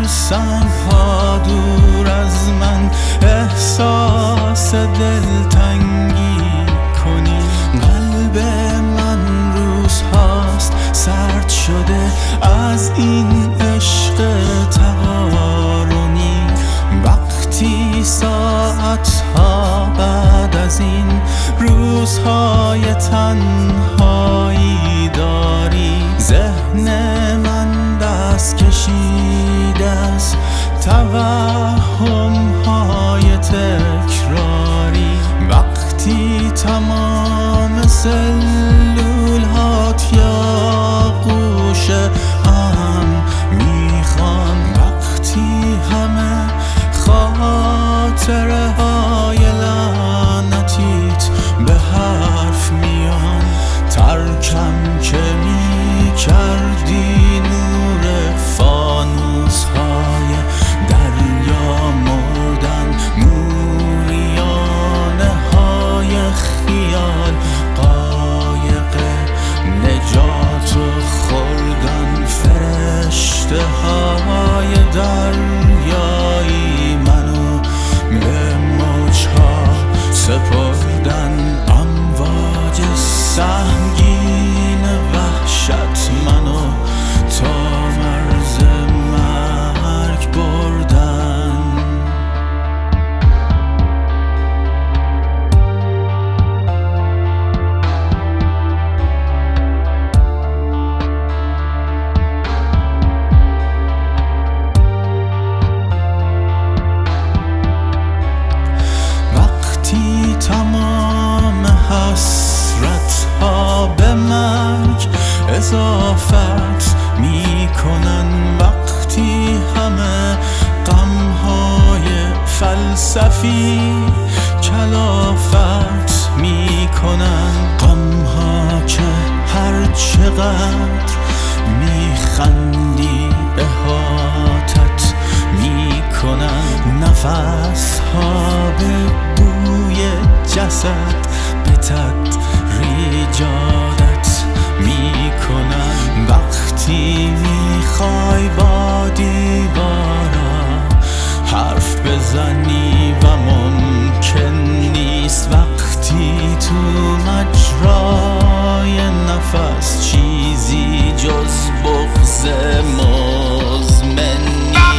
سنگ ها دور از من احساس دلتنگی کنی. قلب من روزهاست سرد شده از این عشق تقارنی. وقتی ساعتها بعد از این روزهای تنهایی داری، ذهن من دست کشیده از توهم‌های تکراری. وقتی تمام سلول‌هات یا گوشه هم میخوان، وقتی همه خاطره های لعنتیت به حرف میان، ترکم که میکردی نور فانوس های دریا مردن، موریانه های خیال قایق نجات خوردن، فرشته های دریایی منو به موجها سپردن. امواج سنگین وحشت منو تا مرز مرگ بردن. وقتی تمام حسرت ها به مرگ اضافت میکنن، وقتی همه غم های فلسفی کلافت میکنن، غم ها که هر چقدر میخندی احاطت میکنن. نفس ها به بوی جسد به تدریج عادت میکنن. وقتی میخوای با دیوارا حرف بزنی و ممکن نیست، وقتی تو مجرای نفس چیزی جز بغض مزمن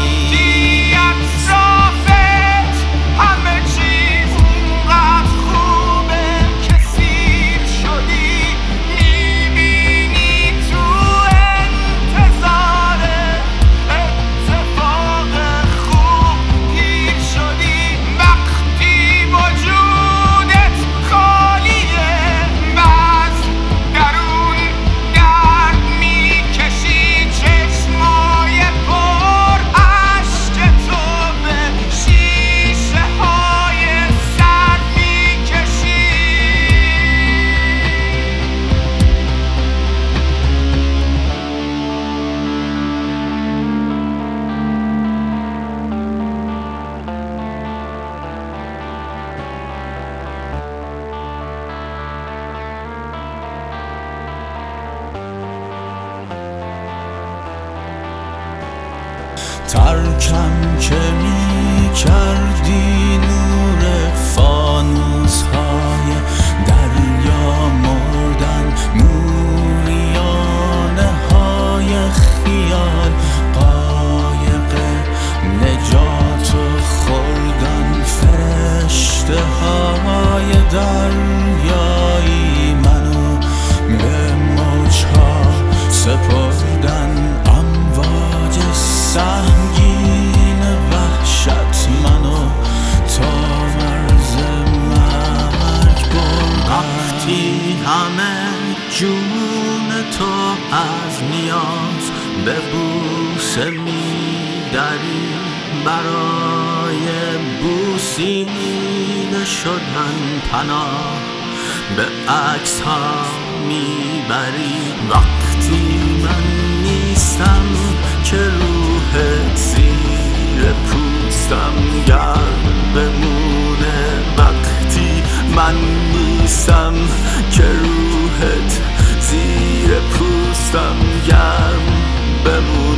ترکم که میکردی نور فانوس های دریا مردن، موریانه های خیال قایق نجات خوردن، فرشته های دریایی منو به موجها سپردن. امواج سنگین وحشت منو تا مرز مرگ بردن. وقتی همه جون تو از نیاز به بوسه میدری، برای بوسیده شدن پناه به عکس ها میبری. وقتی من نیستم که روحت زیر پوستم گرم بمونه، وقتی من نیستم که روحت زیر پوستم گرم بمونه.